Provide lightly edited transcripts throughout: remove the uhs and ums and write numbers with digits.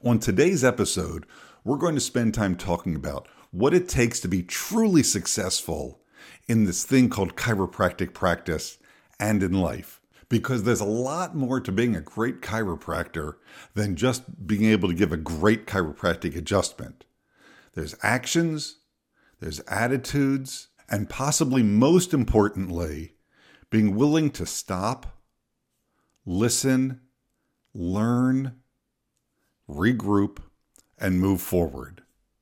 On today's episode, we're going to spend time talking about what it takes to be truly successful in this thing called chiropractic practice and in life. Because there's a lot more to being a great chiropractor than just being able to give a great chiropractic adjustment. There's actions, there's attitudes, and possibly most importantly, being willing to stop, listen, learn, regroup, and move forward.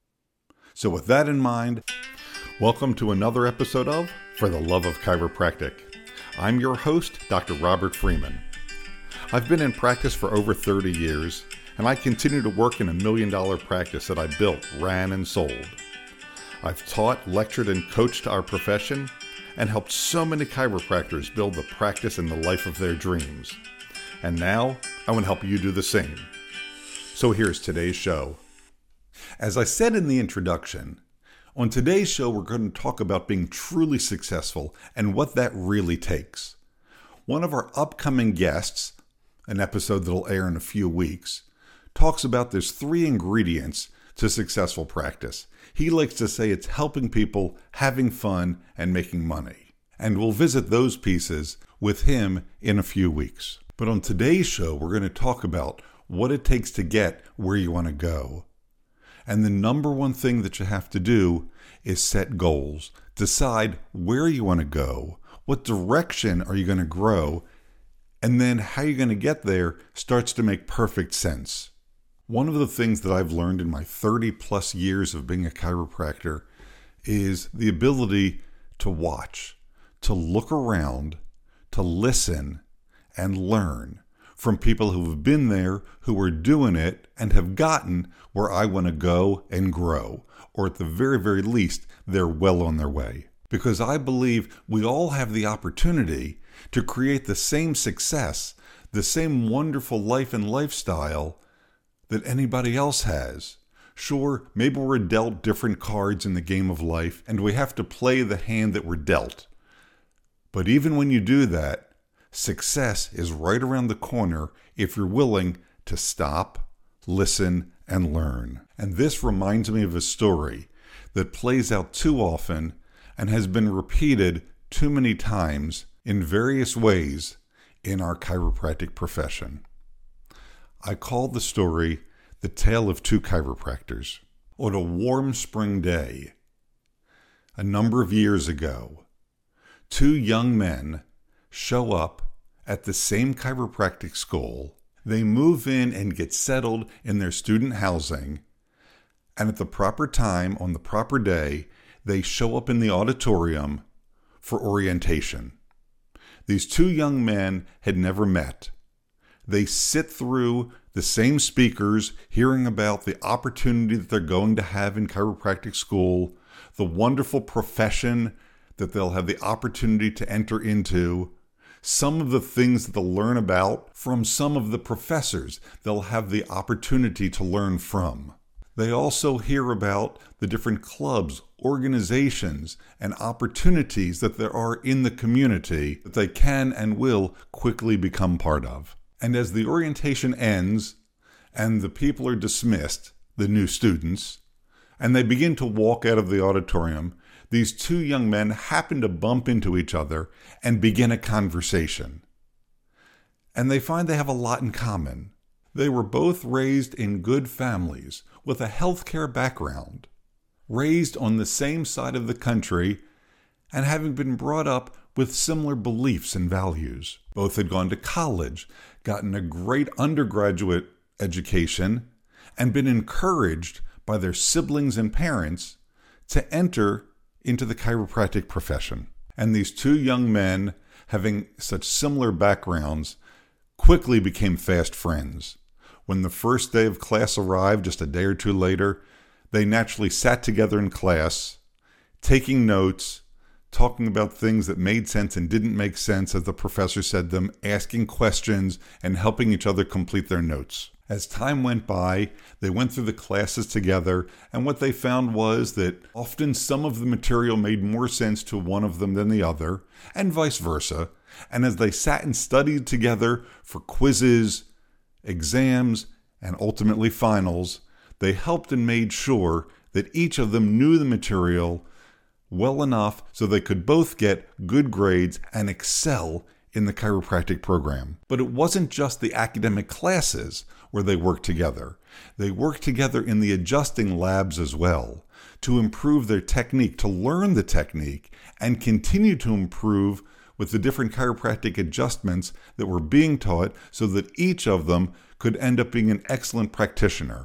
So with that in mind, welcome to another episode of For the Love of Chiropractic. I'm your host, Dr. Robert Freeman. I've been in practice for over 30 years, and I continue to work in $1 million practice that I built, ran, and sold. I've taught, lectured, and coached our profession, and helped so many chiropractors build the practice and the life of their dreams. And now, I want to help you do the same. So here's today's show. As I said in the introduction, on today's show we're going to talk about being truly successful and what that really takes. One of our upcoming guests, an episode that'll air in a few weeks, talks about there's 3 ingredients to successful practice. He likes to say it's helping people, having fun, and making money. And we'll visit those pieces with him in a few weeks. But on today's show, we're going to talk about what it takes to get where you want to go. And the number one thing that you have to do is set goals. Decide where you want to go, what direction are you going to grow, and then how you're going to get there starts to make perfect sense. One of the things that I've learned in my 30 plus years of being a chiropractor is the ability to watch, to look around, to listen, and learn from people who have been there, who are doing it, and have gotten where I want to go and grow. Or at the very, very least, they're well on their way. Because I believe we all have the opportunity to create the same success, the same wonderful life and lifestyle that anybody else has. Sure, maybe we're dealt different cards in the game of life, and we have to play the hand that we're dealt. But even when you do that, success is right around the corner if you're willing to stop, listen, and learn. And this reminds me of a story that plays out too often and has been repeated too many times in various ways in our chiropractic profession. I call the story The Tale of Two Chiropractors. On a warm spring day, a number of years ago, 2 young men show up at the same chiropractic school. They move in and get settled in their student housing, and at the proper time, on the proper day, they show up in the auditorium for orientation. These 2 young men had never met. They sit through the same speakers, hearing about the opportunity that they're going to have in chiropractic school, the wonderful profession that they'll have the opportunity to enter into, some of the things that they'll learn about from some of the professors they'll have the opportunity to learn from. They also hear about the different clubs, organizations, and opportunities that there are in the community that they can and will quickly become part of. And as the orientation ends and the people are dismissed, the new students, and they begin to walk out of the auditorium, these 2 young men happen to bump into each other and begin a conversation. And they find they have a lot in common. They were both raised in good families with a healthcare background, raised on the same side of the country, and having been brought up with similar beliefs and values. Both had gone to college, gotten a great undergraduate education, and been encouraged by their siblings and parents to enter into the chiropractic profession. And these 2 young men, having such similar backgrounds, quickly became fast friends. When the first day of class arrived, just a day or 2 later, they naturally sat together in class, taking notes, talking about things that made sense and didn't make sense as the professor said them, asking questions, and helping each other complete their notes. As time went by, they went through the classes together, and what they found was that often some of the material made more sense to one of them than the other, and vice versa. And as they sat and studied together for quizzes, exams, and ultimately finals, they helped and made sure that each of them knew the material well enough so they could both get good grades and excel in the chiropractic program. But it wasn't just the academic classes where they worked together. They worked together in the adjusting labs as well to improve their technique, to learn the technique, and continue to improve with the different chiropractic adjustments that were being taught so that each of them could end up being an excellent practitioner.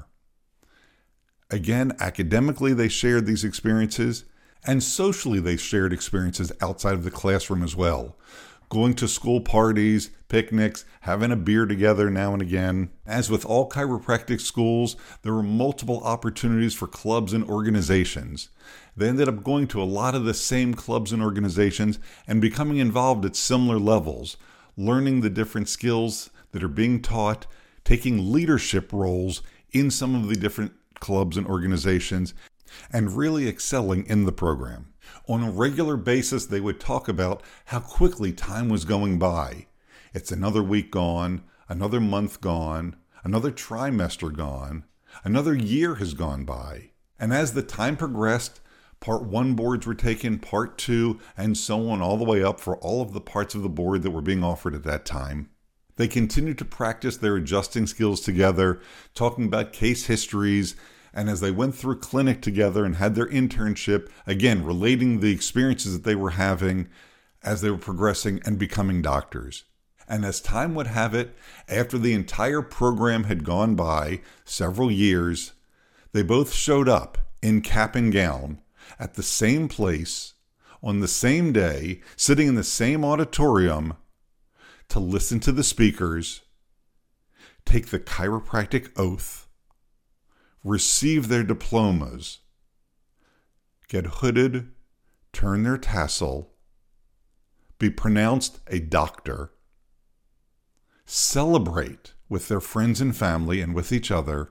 Again, academically they shared these experiences, and socially they shared experiences outside of the classroom as well. Going to school parties, picnics, having a beer together now and again. As with all chiropractic schools, there were multiple opportunities for clubs and organizations. They ended up going to a lot of the same clubs and organizations and becoming involved at similar levels, learning the different skills that are being taught, taking leadership roles in some of the different clubs and organizations, and really excelling in the program. On a regular basis, they would talk about how quickly time was going by. It's another week gone, another month gone, another trimester gone, another year has gone by. And as the time progressed, Part 1 boards were taken, Part 2, and so on all the way up for all of the parts of the board that were being offered at that time. They continued to practice their adjusting skills together, talking about case histories, and as they went through clinic together and had their internship, again, relating the experiences that they were having as they were progressing and becoming doctors. And as time would have it, after the entire program had gone by, several years, they both showed up in cap and gown at the same place, on the same day, sitting in the same auditorium to listen to the speakers, take the chiropractic oath, receive their diplomas, get hooded, turn their tassel, be pronounced a doctor, celebrate with their friends and family and with each other,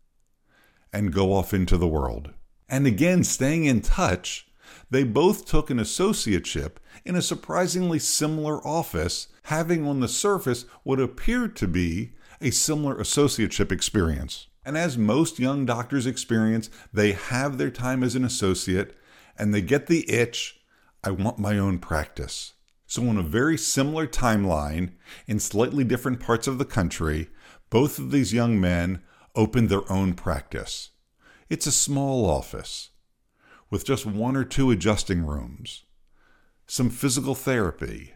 and go off into the world. And again, staying in touch, they both took an associateship in a surprisingly similar office, having on the surface what appeared to be a similar associateship experience. And as most young doctors experience, they have their time as an associate and they get the itch, I want my own practice. So on a very similar timeline, in slightly different parts of the country, both of these young men opened their own practice. It's a small office with just 1 or 2 adjusting rooms, some physical therapy,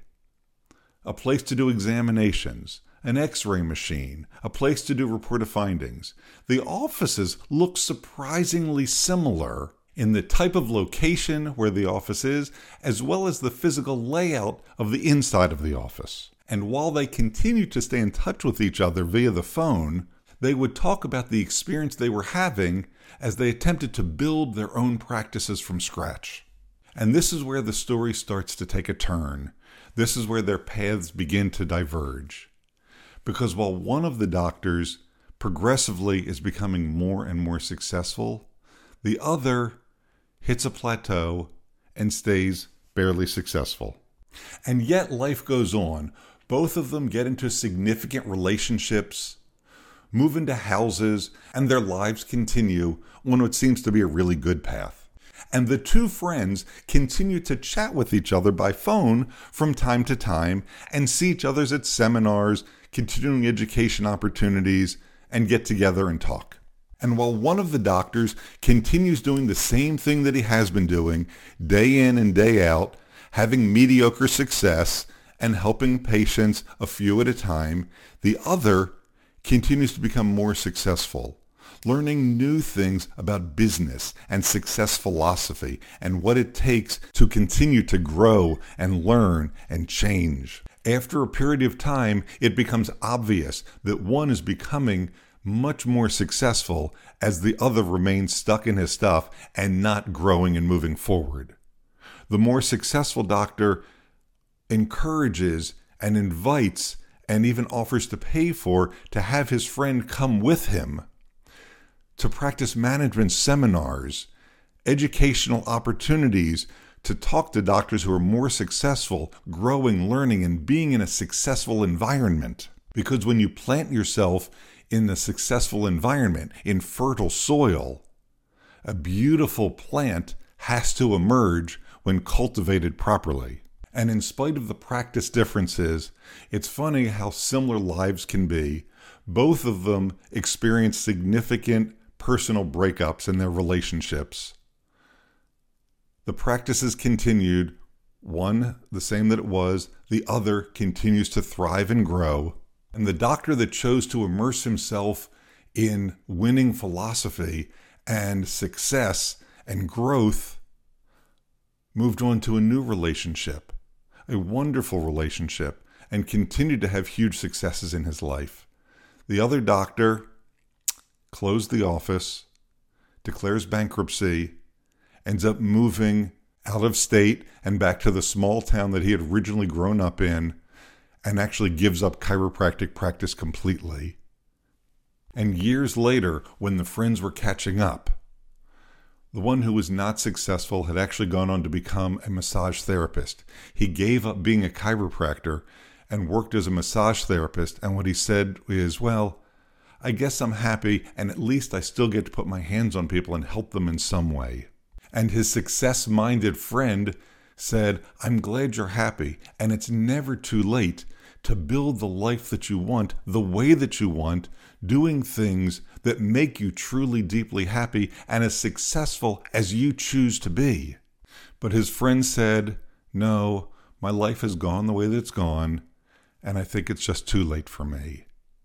a place to do examinations, an x-ray machine, a place to do report of findings. The offices look surprisingly similar in the type of location where the office is, as well as the physical layout of the inside of the office. And while they continued to stay in touch with each other via the phone, they would talk about the experience they were having as they attempted to build their own practices from scratch. And this is where the story starts to take a turn. This is where their paths begin to diverge. Because while one of the doctors progressively is becoming more and more successful, the other hits a plateau and stays barely successful. And yet life goes on. Both of them get into significant relationships, move into houses, and their lives continue on what seems to be a really good path. And the two friends continue to chat with each other by phone from time to time and see each other at seminars, continuing education opportunities, and get together and talk. And while one of the doctors continues doing the same thing that he has been doing day in and day out, having mediocre success and helping patients a few at a time, the other continues to become more successful, learning new things about business and success philosophy and what it takes to continue to grow and learn and change. After a period of time, it becomes obvious that one is becoming much more successful as the other remains stuck in his stuff and not growing and moving forward. The more successful doctor encourages and invites and even offers to pay for to have his friend come with him to practice management seminars, educational opportunities, to talk to doctors who are more successful, growing, learning, and being in a successful environment. Because when you plant yourself in a successful environment, in fertile soil, a beautiful plant has to emerge when cultivated properly. And in spite of the practice differences, it's funny how similar lives can be. Both of them experience significant personal breakups in their relationships. The practices continued, one the same that it was, the other continues to thrive and grow. And the doctor that chose to immerse himself in winning philosophy and success and growth moved on to a new relationship, a wonderful relationship, and continued to have huge successes in his life. The other doctor closed the office, declares bankruptcy, ends up moving out of state and back to the small town that he had originally grown up in, and actually gives up chiropractic practice completely. And years later, when the friends were catching up, the one who was not successful had actually gone on to become a massage therapist. He gave up being a chiropractor and worked as a massage therapist, and what he said is, well, I guess I'm happy, and at least I still get to put my hands on people and help them in some way. And his success-minded friend said, I'm glad you're happy, and it's never too late to build the life that you want, the way that you want, doing things that make you truly deeply happy and as successful as you choose to be. But his friend said, no, my life has gone the way that it's gone, and I think it's just too late for me.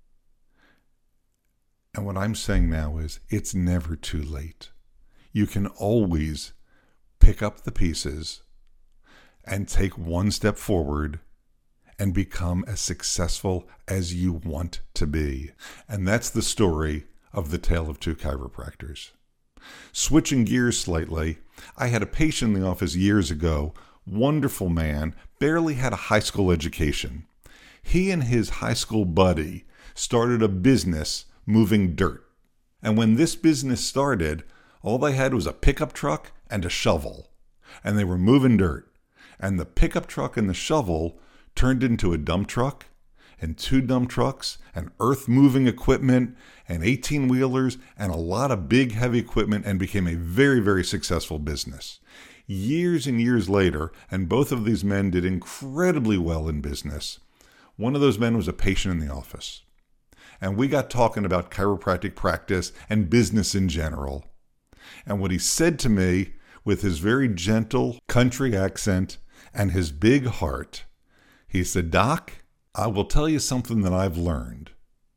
And what I'm saying now is, it's never too late. You can always pick up the pieces and take one step forward and become as successful as you want to be. And that's the story of the tale of two chiropractors. Switching gears slightly, I had a patient in the office years ago, wonderful man, barely had a high school education. He and his high school buddy started a business moving dirt. And when this business started, all they had was a pickup truck and a shovel. And they were moving dirt. And the pickup truck and the shovel turned into a dump truck and 2 dump trucks and earth-moving equipment and 18-wheelers and a lot of big, heavy equipment, and became a very, very successful business. Years and years later, and both of these men did incredibly well in business, one of those men was a patient in the office. And we got talking about chiropractic practice and business in general. And what he said to me, with his very gentle country accent and his big heart, he said, Doc, I will tell you something that I've learned.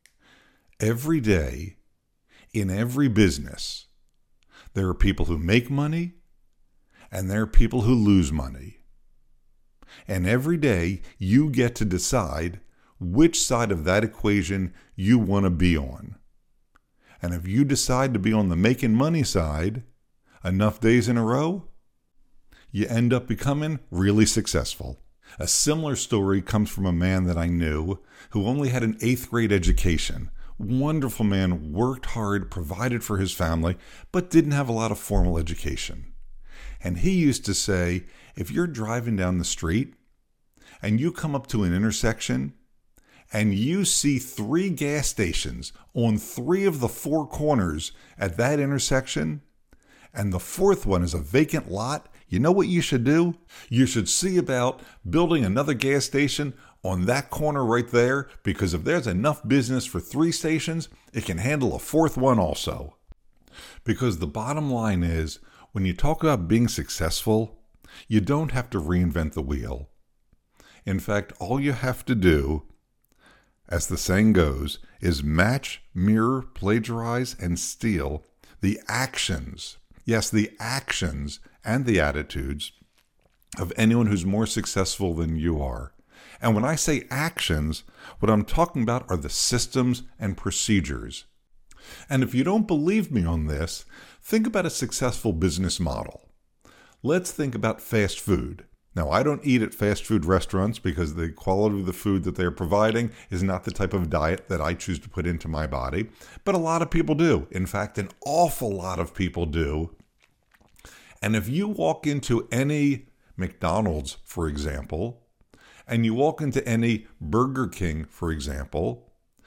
Every day, in every business, there are people who make money and there are people who lose money. And every day, you get to decide which side of that equation you want to be on. And if you decide to be on the making money side enough days in a row, you end up becoming really successful. A similar story comes from a man that I knew who only had an 8th grade education. Wonderful man, worked hard, provided for his family, but didn't have a lot of formal education. And he used to say, if you're driving down the street and you come up to an intersection and you see 3 gas stations on 3 of the 4 corners at that intersection, and the 4th one is a vacant lot, you know what you should do? You should see about building another gas station on that corner right there, because if there's enough business for 3 stations, it can handle a 4th one also. Because the bottom line is, when you talk about being successful, you don't have to reinvent the wheel. In fact, all you have to do, as the saying goes, is match, mirror, plagiarize, and steal the actions. Yes, the actions and the attitudes of anyone who's more successful than you are. And when I say actions, what I'm talking about are the systems and procedures. And if you don't believe me on this, think about a successful business model. Let's think about fast food. Now, I don't eat at fast food restaurants because the quality of the food that they're providing is not the type of diet that I choose to put into my body, but a lot of people do. In fact, an awful lot of people do. And if you walk into any McDonald's, for example, and you walk into any Burger King, for example,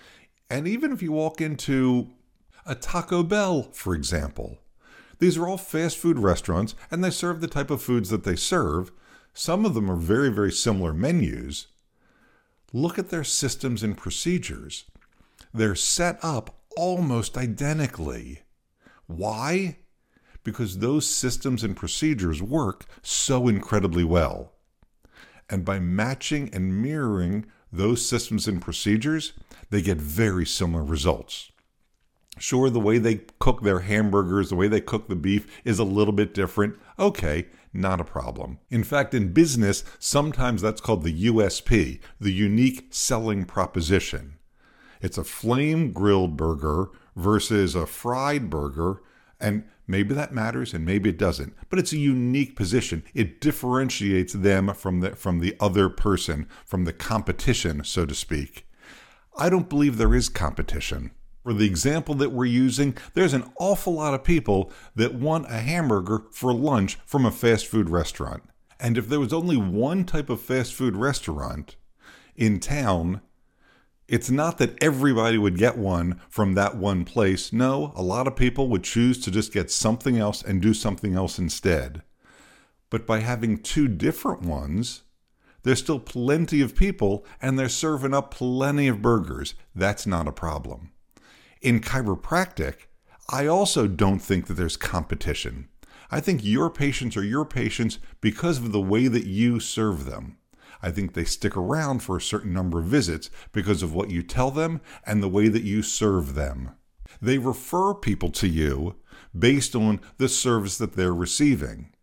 And even if you walk into a Taco Bell, for example, these are all fast food restaurants and they serve the type of foods that they serve. Some of them are very, very similar menus. Look at their systems and procedures. They're set up almost identically. Why? Because those systems and procedures work so incredibly well. And by matching and mirroring those systems and procedures, they get very similar results. Sure, the way they cook their hamburgers, the way they cook the beef is a little bit different. Okay, not a problem. In fact, in business, sometimes that's called the USP, the unique selling proposition. It's a flame-grilled burger versus a fried burger, and maybe that matters and maybe it doesn't, but it's a unique position. It differentiates them from the other person, from the competition, so to speak. I don't believe there is competition. For the example that we're using, there's an awful lot of people that want a hamburger for lunch from a fast food restaurant. And if there was only one type of fast food restaurant in town, it's not that everybody would get one from that one place. No, a lot of people would choose to just get something else and do something else instead. But by having two different ones, there's still plenty of people and they're serving up plenty of burgers. That's not a problem. In chiropractic, I also don't think that there's competition. I think your patients are your patients because of the way that you serve them. I think they stick around for a certain number of visits because of what you tell them and the way that you serve them. They refer people to you based on the service that they're receiving.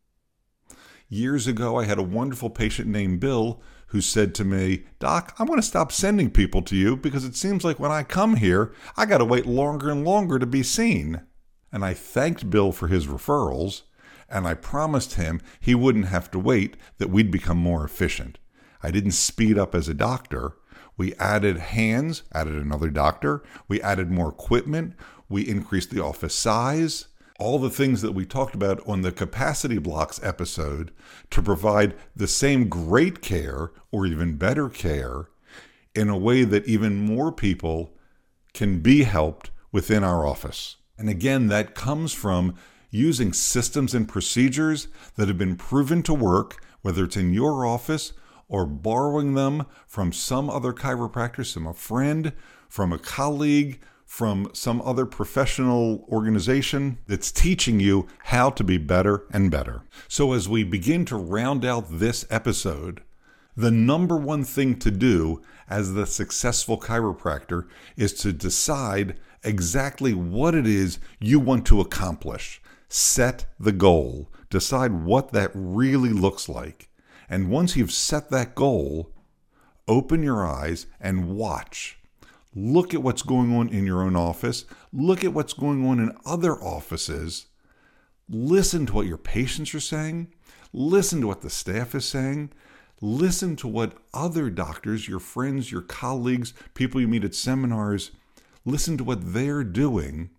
Years ago, I had a wonderful patient named Bill who said to me, "Doc, I'm going to stop sending people to you because it seems like when I come here, I got to wait longer and longer to be seen." And I thanked Bill for his referrals, and I promised him he wouldn't have to wait, that we'd become more efficient. I didn't speed up as a doctor. We added hands, added another doctor. We added more equipment. We increased the office size. All the things that we talked about on the Capacity Blocks episode to provide the same great care or even better care in a way that even more people can be helped within our office. And again, that comes from using systems and procedures that have been proven to work, whether it's in your office or borrowing them from some other chiropractor, from a friend, from a colleague, from some other professional organization that's teaching you how to be better and better. So as we begin to round out this episode, the number one thing to do as the successful chiropractor is to decide exactly what it is you want to accomplish. Set the goal. Decide what that really looks like. And once you've set that goal, open your eyes and watch. Look at what's going on in your own office. Look at what's going on in other offices. Listen to what your patients are saying. Listen to what the staff is saying. Listen to what other doctors, your friends, your colleagues, people you meet at seminars, listen to what they're doing.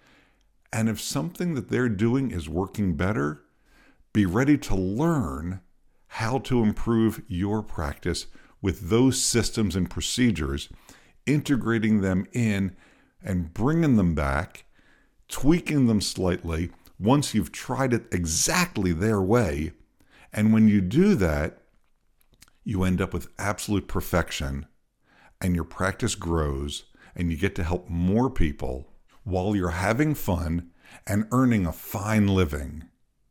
And if something that they're doing is working better, be ready to learn how to improve your practice with those systems and procedures, integrating them in and bringing them back, tweaking them slightly once you've tried it exactly their way. And when you do that, you end up with absolute perfection and your practice grows and you get to help more people while you're having fun and earning a fine living.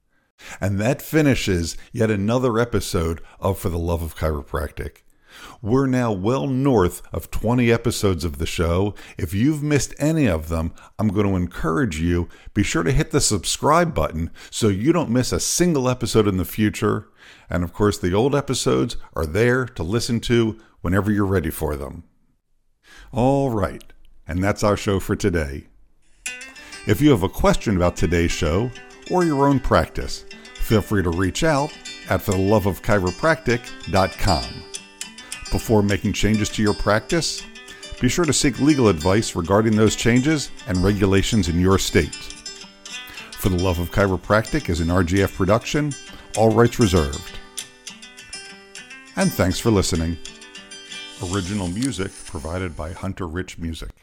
And that finishes yet another episode of For the Love of Chiropractic. We're now well north of 20 episodes of the show. If you've missed any of them, I'm going to encourage you, be sure to hit the subscribe button so you don't miss a single episode in the future. And of course, the old episodes are there to listen to whenever you're ready for them. All right, and that's our show for today. If you have a question about today's show or your own practice, feel free to reach out at fortheloveofchiropractic.com. Before making changes to your practice, be sure to seek legal advice regarding those changes and regulations in your state. For the Love of Chiropractic is an RGF production, all rights reserved. And thanks for listening. Original music provided by Hunter Rich Music.